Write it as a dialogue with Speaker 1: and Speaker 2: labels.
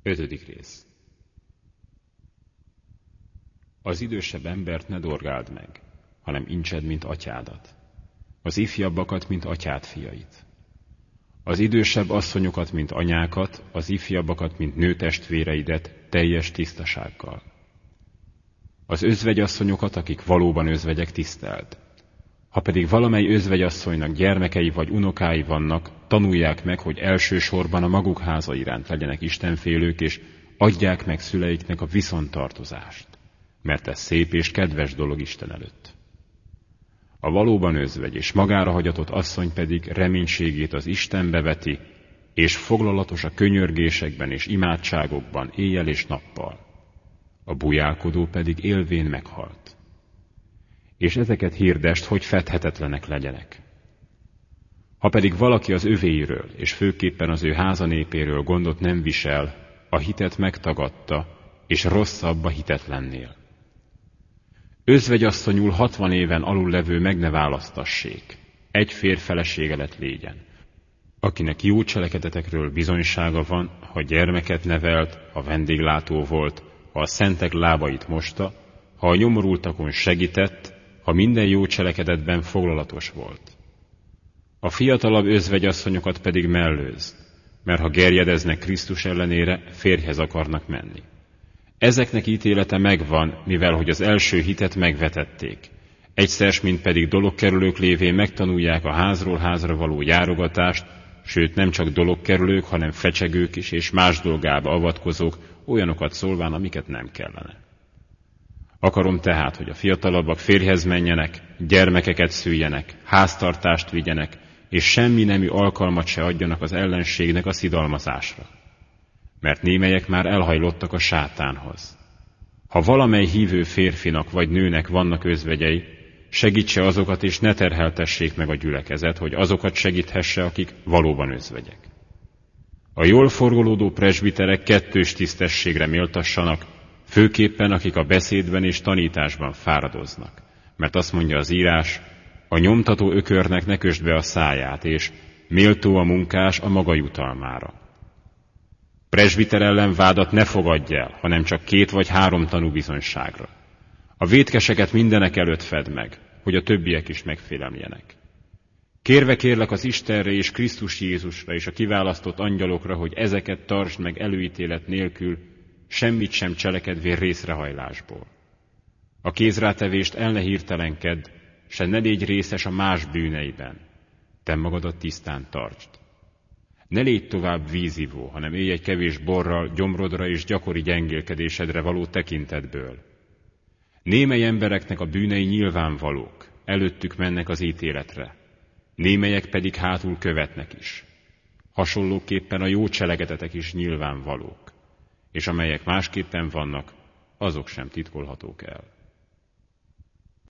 Speaker 1: 5. rész. Az idősebb embert ne dorgáld meg, hanem intsed, mint atyádat. Az ifjabbakat, mint atyád fiait. Az idősebb asszonyokat, mint anyákat, az ifjabbakat, mint nőtestvéreidet teljes tisztasággal. Az özvegyasszonyokat, akik valóban özvegyek, tiszteld. Ha pedig valamely özvegyasszonynak gyermekei vagy unokái vannak, tanulják meg, hogy elsősorban a maguk háza iránt legyenek istenfélők, és adják meg szüleiknek a viszontartozást, mert ez szép és kedves dolog Isten előtt. A valóban özvegy és magára hagyatott asszony pedig reménységét az Istenbe veti, és foglalatos a könyörgésekben és imádságokban éjjel és nappal. A bujálkodó pedig élvén meghalt. És ezeket hirdest, hogy fedhetetlenek legyenek. Ha pedig valaki az övéiről, és főképpen az ő házanépéről gondot nem visel, a hitet megtagadta, és rosszabb a hitetlennél. Özvegyasszonyul 60 éven alul levő meg ne választassék, egy férj felesége lett légyen, akinek jó cselekedetekről bizonysága van, ha gyermeket nevelt, ha vendéglátó volt, ha a szentek lábait mosta, ha a nyomorultakon segített, ha minden jó cselekedetben foglalatos volt. A fiatalabb özvegyasszonyokat pedig mellőzd, mert ha gerjedeznek Krisztus ellenére, férjhez akarnak menni. Ezeknek ítélete megvan, mivel hogy az első hitet megvetették. Egyszer, mint pedig dologkerülők lévén megtanulják a házról házra való járogatást, sőt nem csak dologkerülők, hanem fecsegők is és más dolgába avatkozók, olyanokat szólván, amiket nem kellene. Akarom tehát, hogy a fiatalabbak férjhez menjenek, gyermekeket szüljenek, háztartást vigyenek, és semmi nemű alkalmat se adjanak az ellenségnek a szidalmazásra. Mert némelyek már elhajlottak a sátánhoz. Ha valamely hívő férfinak vagy nőnek vannak özvegyei, segítse azokat és ne terheltessék meg a gyülekezet, hogy azokat segíthesse, akik valóban özvegyek. A jól forgolódó presbiterek kettős tisztességre méltassanak, főképpen akik a beszédben és tanításban fáradoznak. Mert azt mondja az írás, a nyomtató ökörnek ne kösd be a száját, és méltó a munkás a maga jutalmára. Presbiter ellen vádat ne fogadj el, hanem csak 2 vagy 3 tanúbizonyságra. A vétkeseket mindenek előtt fedd meg, hogy a többiek is megfélemljenek. Kérve kérlek az Istenre és Krisztus Jézusra és a kiválasztott angyalokra, hogy ezeket tartsd meg előítélet nélkül, semmit sem cselekedvén részrehajlásból. A kézrátevést el ne hirtelenkedd, se ne légy részes a más bűneiben, te magadat tisztán tartsd. Ne légy tovább vízivó, hanem élj egy kevés borral, gyomrodra és gyakori gyengélkedésedre való tekintetből. Némely embereknek a bűnei nyilvánvalók, előttük mennek az ítéletre, némelyek pedig hátul követnek is. Hasonlóképpen a jó cselekedetek is nyilvánvalók, és amelyek másképpen vannak, azok sem titkolhatók el.